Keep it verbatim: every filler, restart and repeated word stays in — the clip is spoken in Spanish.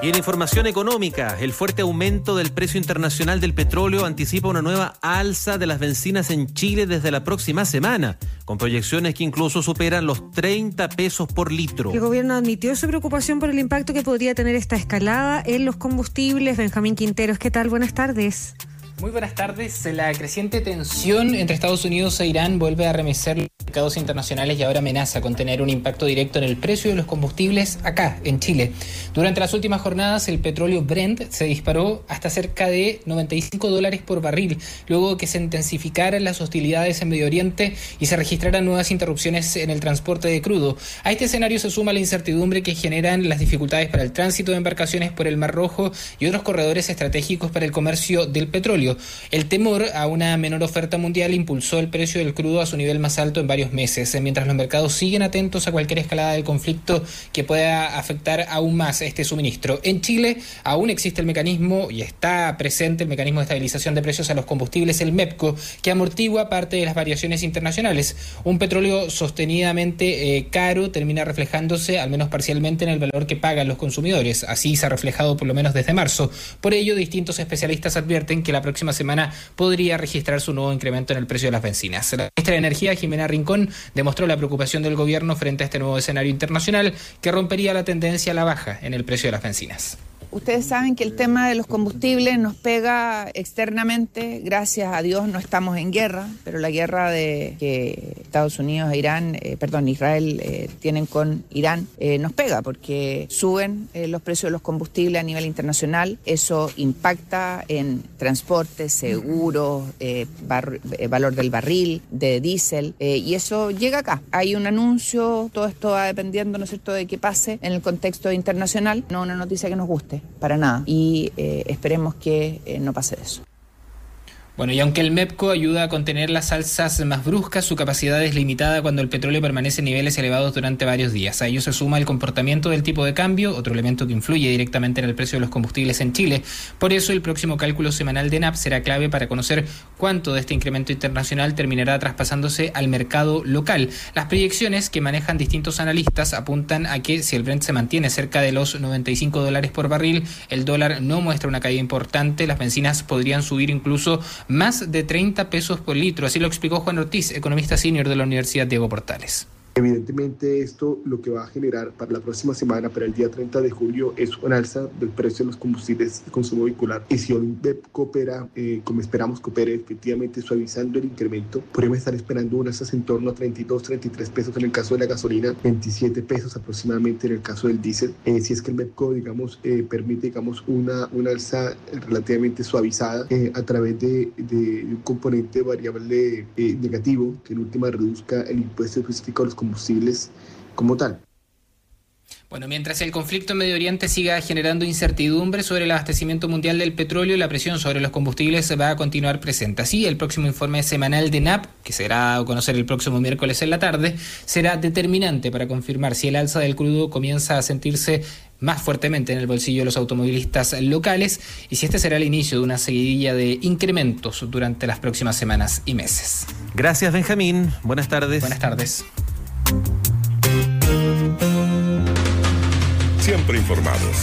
Y en información económica, el fuerte aumento del precio internacional del petróleo anticipa una nueva alza de las bencinas en Chile desde la próxima semana, con proyecciones que incluso superan los treinta pesos por litro. El gobierno admitió su preocupación por el impacto que podría tener esta escalada en los combustibles. Benjamín Quinteros, ¿qué tal? Buenas tardes. Muy buenas tardes. La creciente tensión entre Estados Unidos e Irán vuelve a remecer los mercados internacionales y ahora amenaza con tener un impacto directo en el precio de los combustibles acá, en Chile. Durante las últimas jornadas, el petróleo Brent se disparó hasta cerca de noventa y cinco dólares por barril, luego de que se intensificaran las hostilidades en Medio Oriente y se registraran nuevas interrupciones en el transporte de crudo. A este escenario se suma la incertidumbre que generan las dificultades para el tránsito de embarcaciones por el Mar Rojo y otros corredores estratégicos para el comercio del petróleo. El temor a una menor oferta mundial impulsó el precio del crudo a su nivel más alto en varios meses, mientras los mercados siguen atentos a cualquier escalada del conflicto que pueda afectar aún más este suministro. En Chile aún existe el mecanismo y está presente el mecanismo de estabilización de precios a los combustibles, el MEPCO, que amortigua parte de las variaciones internacionales. Un petróleo sostenidamente eh, caro termina reflejándose, al menos parcialmente, en el valor que pagan los consumidores. Así se ha reflejado por lo menos desde marzo. Por ello, distintos especialistas advierten que la próxima semana podría registrarse un nuevo incremento en el precio de las bencinas. La ministra de Energía, Jimena Rincón, demostró la preocupación del gobierno frente a este nuevo escenario internacional que rompería la tendencia a la baja en el precio de las bencinas. Ustedes saben que el tema de los combustibles nos pega externamente. Gracias a Dios no estamos en guerra, pero la guerra de que Estados Unidos e Irán, eh, perdón, Israel eh, tienen con Irán eh, nos pega porque suben eh, los precios de los combustibles a nivel internacional. Eso impacta en transporte, seguros, eh, bar, eh, valor del barril, de diésel, eh, y eso llega acá. Hay un anuncio, todo esto va dependiendo, ¿no es cierto?, de que pase en el contexto internacional. No una noticia que nos guste, para nada, y eh, esperemos que eh, no pase eso. Bueno, y aunque el MEPCO ayuda a contener las alzas más bruscas, su capacidad es limitada cuando el petróleo permanece en niveles elevados durante varios días. A ello se suma el comportamiento del tipo de cambio, otro elemento que influye directamente en el precio de los combustibles en Chile. Por eso, el próximo cálculo semanal de ENAP será clave para conocer cuánto de este incremento internacional terminará traspasándose al mercado local. Las proyecciones que manejan distintos analistas apuntan a que si el Brent se mantiene cerca de los noventa y cinco dólares por barril, el dólar no muestra una caída importante, las bencinas podrían subir incluso más de treinta pesos por litro. Así lo explicó Juan Ortiz, economista senior de la Universidad Diego Portales. Evidentemente esto lo que va a generar para la próxima semana, para el día treinta de julio, es un alza del precio de los combustibles de consumo vehicular. Y si el MEPCO coopera, eh, como esperamos que opere, efectivamente suavizando el incremento, podemos estar esperando un alza en torno a treinta y dos, treinta y tres pesos en el caso de la gasolina, veintisiete pesos aproximadamente en el caso del diésel. Eh, si es que el MEPCO, digamos, eh, permite, digamos, una, una alza relativamente suavizada eh, a través de, de un componente variable eh, negativo, que en última reduzca el impuesto específico a los combustibles como tal. Bueno, mientras el conflicto en Medio Oriente siga generando incertidumbre sobre el abastecimiento mundial del petróleo, la presión sobre los combustibles va a continuar presente. Así, el próximo informe semanal de ENAP, que será a conocer el próximo miércoles en la tarde, será determinante para confirmar si el alza del crudo comienza a sentirse más fuertemente en el bolsillo de los automovilistas locales y si este será el inicio de una seguidilla de incrementos durante las próximas semanas y meses. Gracias, Benjamín. Buenas tardes. Buenas tardes. Siempre informados.